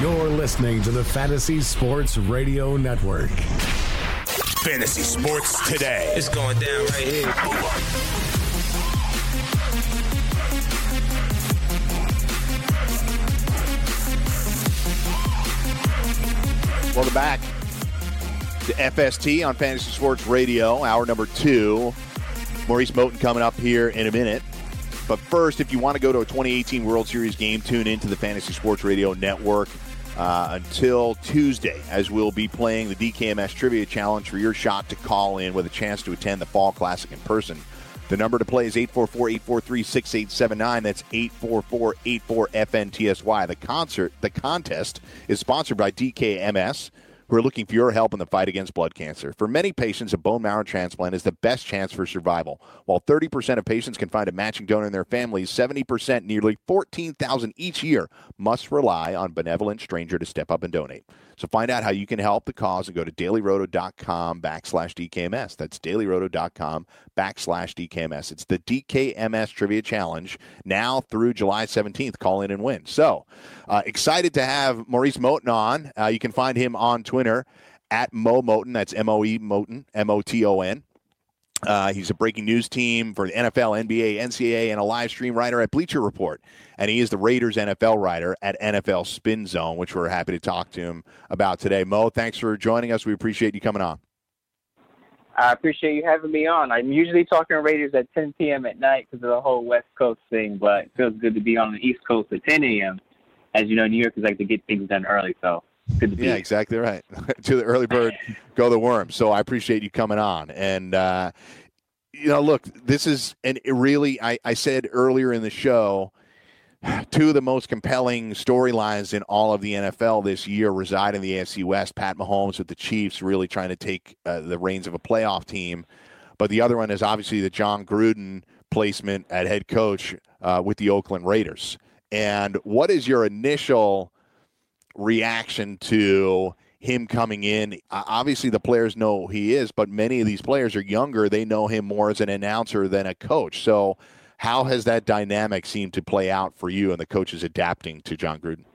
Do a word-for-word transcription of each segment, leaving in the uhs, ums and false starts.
You're listening to the Fantasy Sports Radio Network. Fantasy Sports Today. It's going down right here. Welcome back to F S T on Fantasy Sports Radio, hour number two. Maurice Moton coming up here in a minute. But first, if you want to go to a twenty eighteen World Series game, tune into the Fantasy Sports Radio Network uh, until Tuesday, as we'll be playing the D K M S Trivia Challenge for your shot to call in with a chance to attend the Fall Classic in person. The number to play is eight four four, eight four three, six eight seven nine. That's eight four four, eight four F N T S Y. The concert, the contest is sponsored by D K M S, who are looking for your help in the fight against blood cancer. For many patients, a bone marrow transplant is the best chance for survival. While thirty percent of patients can find a matching donor in their families, seventy percent, nearly fourteen thousand each year, must rely on benevolent stranger to step up and donate. So find out how you can help the cause and go to dailyroto.com backslash DKMS. That's dailyroto.com backslash DKMS. It's the D K M S Trivia Challenge now through July seventeenth. Call in and win. So uh, excited to have Maurice Moton on. Uh, you can find him on Twitter at Mo Moton. That's M O E Moton, M O T O N. Uh, he's a breaking news team for the N F L, N B A, N C double A, and a live stream writer at Bleacher Report. And he is the Raiders N F L writer at N F L Spin Zone, which we're happy to talk to him about today. Mo, thanks for joining us. We appreciate you coming on. I appreciate you having me on. I'm usually talking Raiders at ten p.m. at night because of the whole West Coast thing, but it feels good to be on the East Coast at ten a.m. As you know, New Yorkers like to get things done early, so good to be Yeah, here. exactly right. To the early bird, go the worm. So I appreciate you coming on. And, uh, you know, look, this is, and it really, I, I said earlier in the show, two of the most compelling storylines in all of the N F L this year reside in the A F C West. Pat Mahomes with the Chiefs really trying to take uh, the reins of a playoff team. But the other one is obviously the John Gruden placement at head coach uh, with the Oakland Raiders. And what is your initial reaction to him coming in? Uh, obviously, the players know who he is, but many of these players are younger. They know him more as an announcer than a coach. So how has that dynamic seemed to play out for you and the coaches adapting to John Gruden?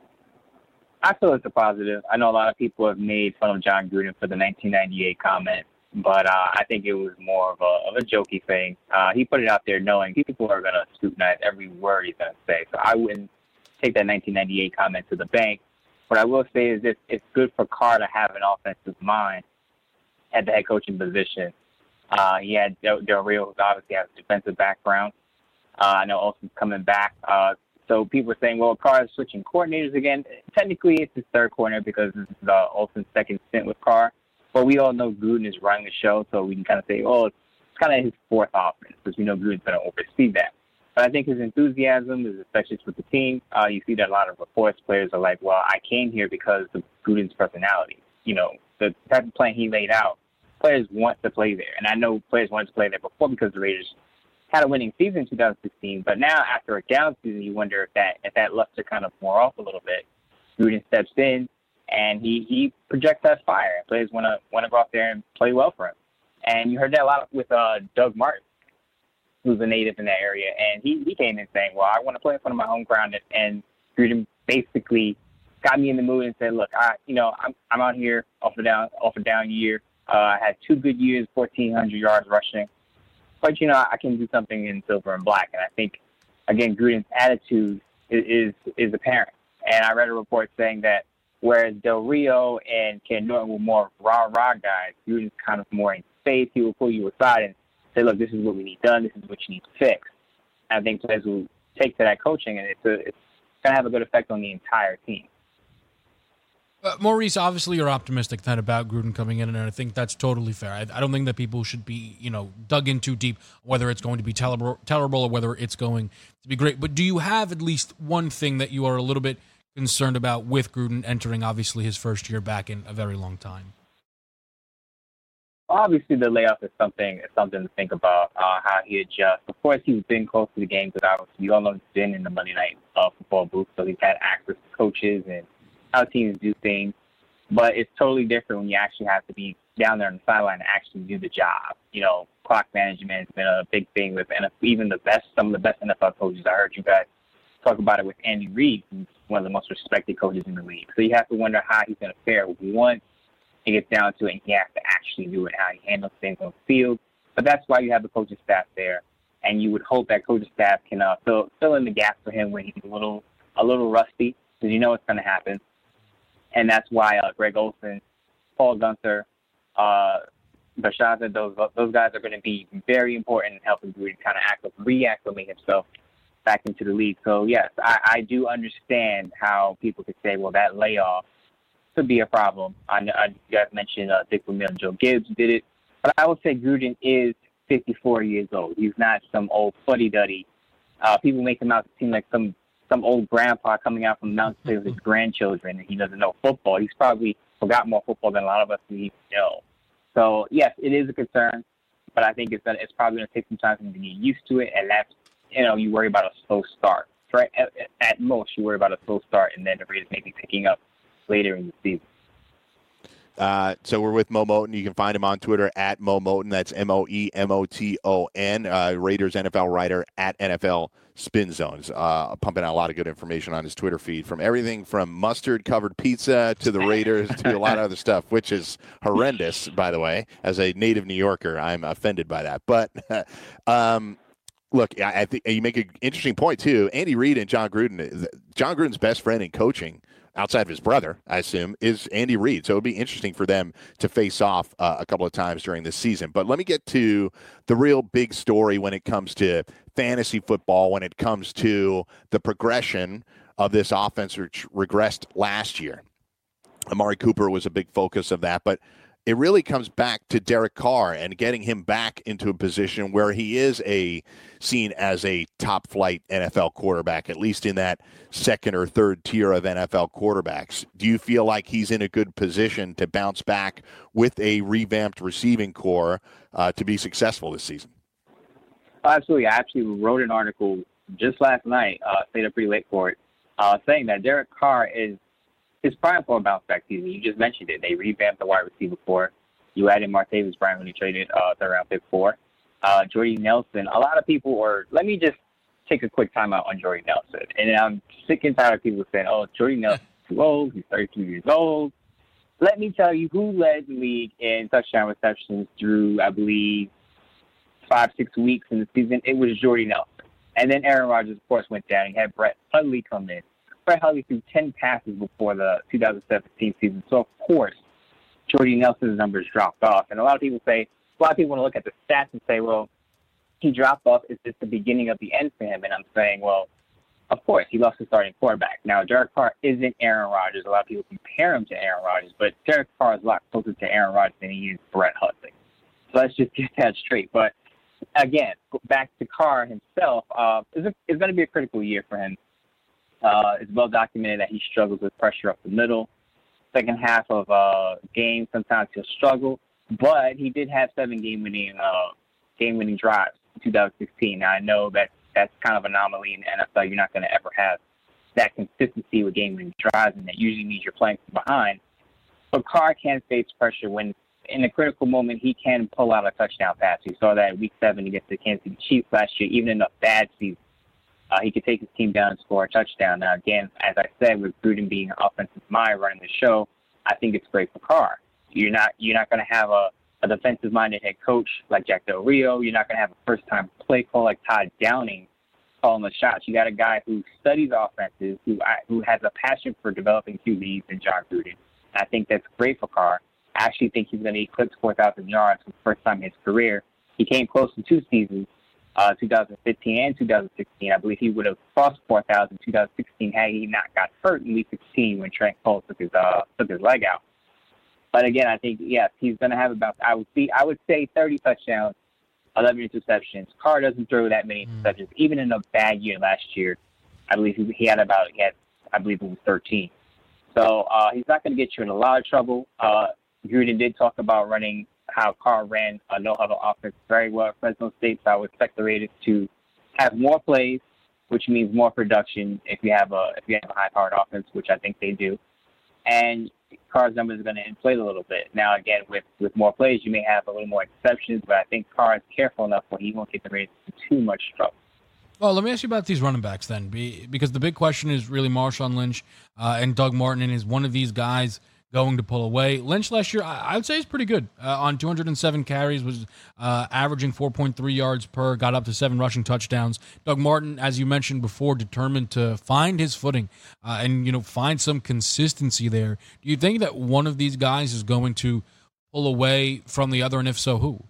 I feel it's a positive. I know a lot of people have made fun of John Gruden for the nineteen ninety-eight comment, but uh, I think it was more of a, of a jokey thing. Uh, he put it out there knowing people are going to scrutinize every word he's going to say. So I wouldn't take that nineteen ninety-eight comment to the bank. What I will say is this, it's good for Carr to have an offensive mind at the head coaching position. Uh, he had Del, Del Rio, who obviously has a defensive background. Uh, I know Olsen's coming back. Uh, so people are saying, well, Carr is switching coordinators again. Technically, it's his third coordinator because this is uh, Olsen's second stint with Carr. But we all know Gruden is running the show, so we can kind of say, oh, it's, it's kind of his fourth offense because we know Gruden's going to oversee that. But I think his enthusiasm, his affections with the team, uh, you see that a lot of reports, players are like, well, I came here because of Gruden's personality. You know, the type of plan he laid out, players want to play there. And I know players wanted to play there before because the Raiders had a winning season in two thousand sixteen. But now after a down season, you wonder if that if that luster kind of wore off a little bit. Gruden steps in, and he, he projects that fire. And players want to want to go out there and play well for him. And you heard that a lot with uh, Doug Martin, who's a native in that area. And he, he came in saying, well, I want to play in front of my home ground. And Gruden basically got me in the mood and said, look, I, you know, I'm, I'm out here off a down, off a down year. Uh, I had two good years, fourteen hundred yards rushing. But, you know, I can do something in silver and black. And I think, again, Gruden's attitude is, is, is apparent. And I read a report saying that whereas Del Rio and Ken Norton were more rah-rah guys, Gruden's kind of more in space. He will pull you aside and say, look, this is what we need done. This is what you need to fix. And I think players will take to that coaching, and it's, a, it's going to have a good effect on the entire team. Uh, Maurice, obviously you're optimistic then about Gruden coming in, and I think that's totally fair. I, I don't think that people should be, you know, dug in too deep, whether it's going to be terrible, terrible or whether it's going to be great. But do you have at least one thing that you are a little bit concerned about with Gruden entering, obviously, his first year back in a very long time? Obviously, the layoff is something is something to think about, uh, how he adjusts. Of course, he's been close to the game because obviously we all know he's been in the Monday Night uh, Football booth, so he's had access to coaches and how teams do things. But it's totally different when you actually have to be down there on the sideline and actually do the job. You know, clock management has been a big thing with N F L, even the best, some of the best N F L coaches. I heard you guys talk about it with Andy Reid, who's one of the most respected coaches in the league. So you have to wonder how he's going to fare once it gets down to it and he has to actually do it, how he handles things on the field. But that's why you have the coaching staff there, and you would hope that coaching staff can uh, fill fill in the gaps for him when he's a little a little rusty, because you know it's going to happen. And that's why uh, Greg Olsen, Paul Guenther, uh, Bisaccia, those those guys are going to be very important in helping Gruden kind of reacclimate himself back into the league. So yes, I, I do understand how people could say, well, that layoff could be a problem. I, I you guys mentioned uh, Dick Vermeil and Joe Gibbs did it. But I would say Gruden is fifty-four years old. He's not some old fuddy-duddy. Uh, people make him out to seem like some, some old grandpa coming out from Mount St. with his grandchildren, and he doesn't know football. He's probably forgot more football than a lot of us even know. So, yes, it is a concern, but I think it's gonna, it's probably going to take some time for him to get used to it, and that's, you know, you worry about a slow start. Right? At, at most, you worry about a slow start, and then the Raiders may be picking up later in the season. Uh, so we're with Mo Moton. You can find him on Twitter at Mo Moton. That's M O E M O T O N. Uh, Raiders N F L writer at N F L Spin Zones. Uh, pumping out a lot of good information on his Twitter feed, from everything from mustard-covered pizza to the Raiders to a lot of other stuff, which is horrendous, by the way. As a native New Yorker, I'm offended by that. But um, look, I, I think you make an interesting point, too. Andy Reid and John Gruden, John Gruden's best friend in coaching, outside of his brother, I assume, is Andy Reid. So it would be interesting for them to face off uh, a couple of times during this season. But let me get to the real big story when it comes to fantasy football, when it comes to the progression of this offense, which regressed last year. Amari Cooper was a big focus of that, but it really comes back to Derek Carr and getting him back into a position where he is a seen as a top flight N F L quarterback, at least in that second or third tier of N F L quarterbacks. Do you feel like he's in a good position to bounce back with a revamped receiving core uh, to be successful this season? Absolutely. I actually wrote an article just last night, uh, stayed up pretty late for it, uh, saying that Derek Carr is is prime for a bounce back season. You just mentioned it. They revamped the wide receiver core. You added Martavis Bryant when you traded uh, third round pick four. Uh, Jordy Nelson. A lot of people are. Let me just take a quick time out on Jordy Nelson. And I'm sick and tired of people saying, "Oh, Jordy Nelson's too old. He's thirty-two years old." Let me tell you who led the league in touchdown receptions through, I believe, five, six weeks in the season. It was Jordy Nelson. And then Aaron Rodgers, of course, went down. He had Brett Hundley come in. Brett Hundley threw ten passes before the two thousand seventeen season. So, of course, Jordy Nelson's numbers dropped off. And a lot of people say, a lot of people want to look at the stats and say, well, he dropped off. Is this the beginning of the end for him? And I'm saying, well, of course, he lost his starting quarterback. Now, Derek Carr isn't Aaron Rodgers. A lot of people compare him to Aaron Rodgers, but Derek Carr is a lot closer to Aaron Rodgers than he is Brett Hundley. So let's just get that straight. But, again, back to Carr himself, uh, it's, it's going to be a critical year for him. Uh, it's well documented that he struggles with pressure up the middle. Second half of uh, games, sometimes he'll struggle, but he did have seven game-winning uh, game-winning drives in two thousand sixteen. Now, I know that that's kind of an anomaly in the N F L. You're not going to ever have that consistency with game-winning drives, and that usually means you're playing from behind. But Carr can face pressure when, in a critical moment, he can pull out a touchdown pass. We saw that in Week seven against the Kansas City Chiefs last year, even in a bad season. Uh, he could take his team down and score a touchdown. Now, again, as I said, with Gruden being an offensive mind running the show, I think it's great for Carr. You're not you're not going to have a, a defensive-minded head coach like Jack Del Rio. You're not going to have a first-time play call like Todd Downing calling the shots. You got a guy who studies offenses, who who has a passion for developing Q Bs in John Gruden. I think that's great for Carr. I actually think he's going to eclipse four thousand yards for the first time in his career. He came close in two seasons. Uh, two thousand fifteen and two thousand sixteen. I believe he would have crossed four thousand in two thousand sixteen had he not got hurt in week sixteen when Trent Cole took his uh, took his leg out. But again, I think yes, he's going to have about I would see I would say thirty touchdowns, eleven interceptions. Carr doesn't throw that many interceptions, even in a bad year last year. I believe he, he had about he had I believe it was thirteen. So uh, he's not going to get you in a lot of trouble. Uh, Gruden did talk about running. How Carr ran a no-huddle offense very well at Fresno State, so I would expect the Raiders to have more plays, which means more production if you have a if you have a high-powered offense, which I think they do. And Carr's numbers are going to inflate a little bit. Now, again, with, with more plays, you may have a little more exceptions, but I think Carr is careful enough where he won't get the Raiders into too much trouble. Well, let me ask you about these running backs then, because the big question is really Marshawn Lynch uh, and Doug Martin, and is one of these guys going to pull away? Lynch last year, I would say, is pretty good. Uh, on two hundred seven carries, was uh, averaging four point three yards per, got up to seven rushing touchdowns. Doug Martin, as you mentioned before, determined to find his footing uh, and, you know, find some consistency there. Do you think that one of these guys is going to pull away from the other, and if so, who?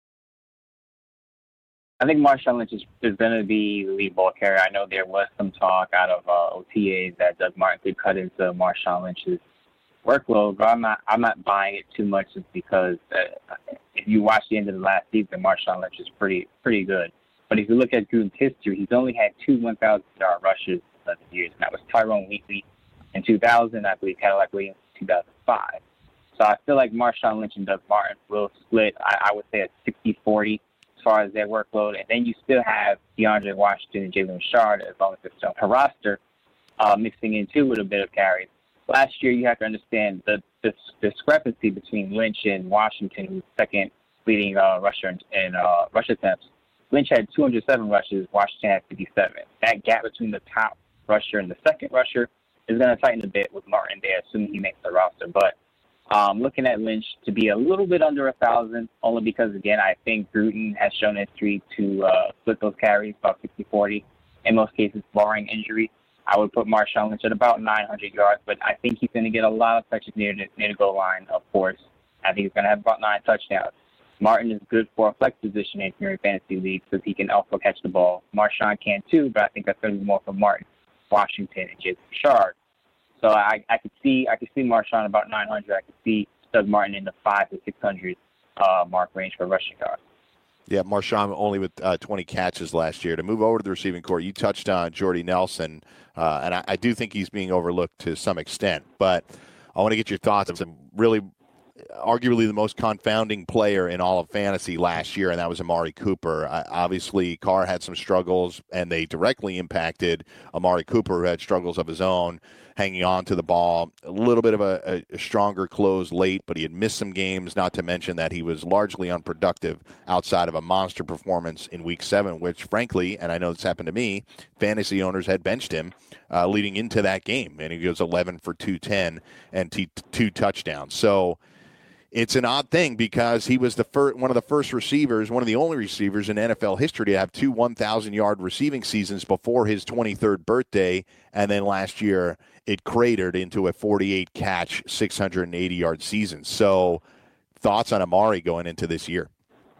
I think Marshawn Lynch is, is going to be the lead ball carrier. I know there was some talk out of uh, O T As that Doug Martin could cut into Marshawn Lynch's workload, but I'm not I'm not buying it too much, just because uh, if you watch the end of the last season, Marshawn Lynch is pretty pretty good. But if you look at Gruden's history, he's only had two one thousand yard rushes in eleven years, and that was Tyrone Wheatley in two thousand, I believe Cadillac Williams in two thousand five. So I feel like Marshawn Lynch and Doug Martin will split, I, I would say, a sixty forty as far as their workload. And then you still have DeAndre Washington and Jalen Richard, as long as they're still on her roster, uh, mixing in too with a bit of carries. Last year, you have to understand the, the discrepancy between Lynch and Washington, who's second leading uh, rusher in, in uh, rush attempts. Lynch had two hundred seven rushes, Washington had fifty-seven. That gap between the top rusher and the second rusher is going to tighten a bit with Martin there, assuming he makes the roster. But um, looking at Lynch to be a little bit under one thousand, only because, again, I think Gruden has shown history to uh, split those carries, about sixty forty, in most cases, barring injury. I would put Marshawn Lynch at about nine hundred yards, but I think he's going to get a lot of touches near the, near the goal line, of course. I think he's going to have about nine touchdowns. Martin is good for a flex position in your fantasy league because he can also catch the ball. Marshawn can too, but I think that's going to be more for Martin, Washington, and Jason Richard. So I, I could see I could see Marshawn about nine hundred. I could see Doug Martin in the five to six hundred uh, mark range for rushing yards. Yeah, Marshawn only with uh, twenty catches last year. To move over to the receiving corps, you touched on Jordy Nelson, uh, and I, I do think he's being overlooked to some extent. But I want to get your thoughts on really arguably the most confounding player in all of fantasy last year, and that was Amari Cooper. Uh, obviously, Carr had some struggles, and they directly impacted Amari Cooper, who had struggles of his own, hanging on to the ball. A little bit of a, a stronger close late, but he had missed some games, not to mention that he was largely unproductive outside of a monster performance in Week seven, which, frankly, and I know this happened to me, fantasy owners had benched him uh, leading into that game, and he goes eleven for two ten and t- two touchdowns. So it's an odd thing because he was the fir- one of the first receivers, one of the only receivers in N F L history to have two one thousand yard receiving seasons before his twenty-third birthday, and then last year it cratered into a forty-eight catch, six hundred eighty yard season. So thoughts on Amari going into this year?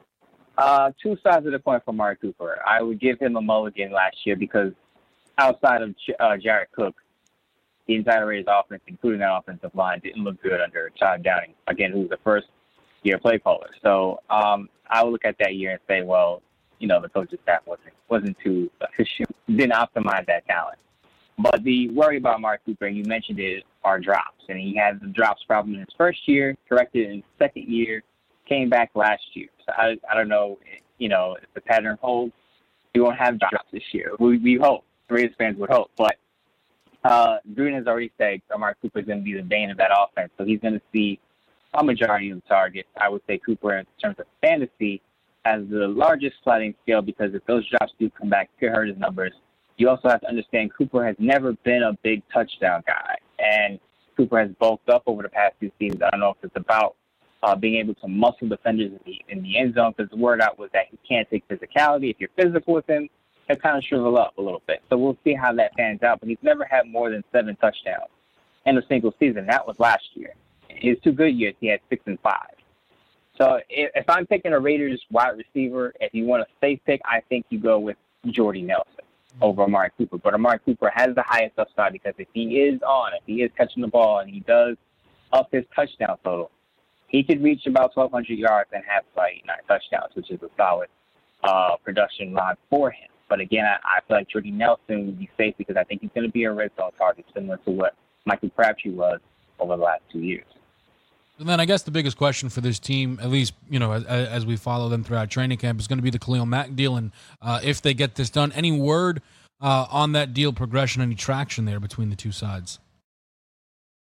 Uh, two sides of the coin for Amari Cooper. I would give him a mulligan last year because outside of uh, Jared Cook, the entire Raiders offense, including that offensive line, didn't look good under Todd Downing, again, who was the first-year play caller. So um, I would look at that year and say, well, you know, the coaching staff wasn't wasn't too efficient, didn't optimize that talent. But the worry about Amari Cooper, and you mentioned it, are drops. And he had the drops problem in his first year, corrected in his second year, came back last year. So I, I don't know, you know, if the pattern holds, he won't have drops this year. We, we hope. Raiders fans would hope. But Uh, Gruden has already said Amari Cooper is going to be the bane of that offense, so he's going to see a majority of the targets. I would say Cooper, in terms of fantasy, has the largest sliding scale because if those drops do come back, it could hurt his numbers. You also have to understand Cooper has never been a big touchdown guy, and Cooper has bulked up over the past few seasons. I don't know if it's about uh, being able to muscle defenders in the, in the end zone, because the word out was that he can't take physicality. If you're physical with him, he'll kind of shrivel up a little bit. So we'll see how that pans out. But he's never had more than seven touchdowns in a single season. That was last year. His two good years, he had six and five. So if, if I'm picking a Raiders wide receiver, if you want a safe pick, I think you go with Jordy Nelson over Amari Cooper. But Amari Cooper has the highest upside because if he is on, if he is catching the ball and he does up his touchdown total, he could reach about twelve hundred yards and have like nine touchdowns, which is a solid uh, production line for him. But again, I, I feel like Jordy Nelson would be safe because I think he's going to be a red zone target, similar to what Michael Crabtree was over the last two years. And then I guess the biggest question for this team, at least, you know, as, as we follow them throughout training camp, is going to be the Khalil Mack deal. And uh, if they get this done, any word uh, on that deal progression, any traction there between the two sides?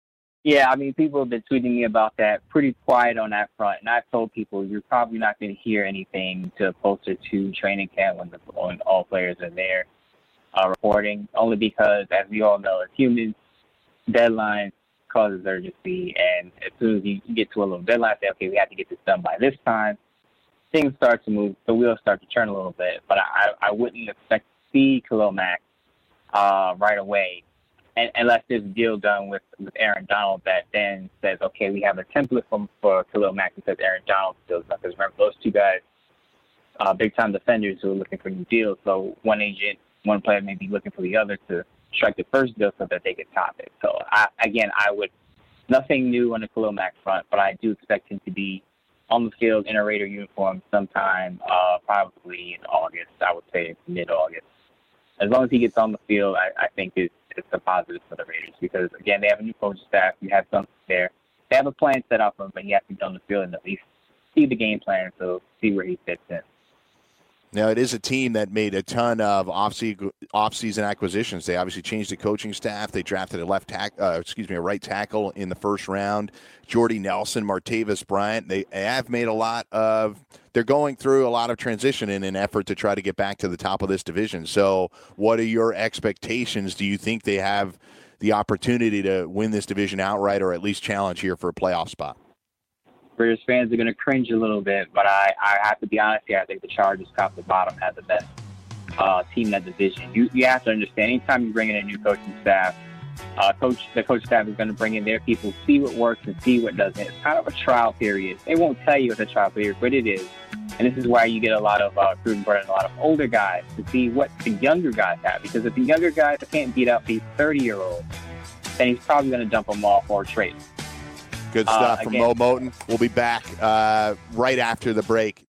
Yeah, I mean, people have been tweeting me about that. Pretty quiet on that front. And I've told people you're probably not going to hear anything till closer to training camp when, the, when all players are there uh, reporting, only because, as we all know, as humans, deadlines causes urgency. And as soon as you get to a little deadline, say, okay, we have to get this done by this time, things start to move, the wheels start to turn a little bit. But I, I wouldn't expect to see Khalil Mack uh, right away. And, unless there's a deal done with, with Aaron Donald that then says, okay, we have a template for, for Khalil Mack because Aaron Donald still done. Because remember, those two guys, uh, big-time defenders who are looking for new deals. So one agent, one player may be looking for the other to strike the first deal so that they can top it. So, I, again, I would – nothing new on the Khalil Mack front, but I do expect him to be on the field in a Raider uniform sometime uh, probably in August. I would say mid-August. As long as he gets on the field, I, I think it's, it's a positive for the Raiders because, again, they have a new coaching staff. You have something there. They have a plan set up for him, but he has to get on the field and at least see the game plan, so see where he fits in. Now, it is a team that made a ton of off-season, off-season acquisitions. They obviously changed the coaching staff. They drafted a left tack, uh, excuse me, a right tackle in the first round. Jordy Nelson, Martavis Bryant. They have made a lot of. They're going through a lot of transition in an effort to try to get back to the top of this division. So, what are your expectations? Do you think they have the opportunity to win this division outright, or at least challenge here for a playoff spot? Raiders fans are going to cringe a little bit, but I, I have to be honest here. I think the Chargers, top to bottom, have the best uh, team in that division. You you have to understand, anytime you bring in a new coaching staff, uh, coach the coach staff is going to bring in their people, see what works and see what doesn't. It's kind of a trial period. They won't tell you it's a trial period, but it is. And this is why you get a lot of uh, Gruden brought in a lot of older guys to see what the younger guys have. Because if the younger guys can't beat up these thirty-year-olds, then he's probably going to dump them all for a trade. Good stuff uh, from again, Mo Moton. We'll be back uh, right after the break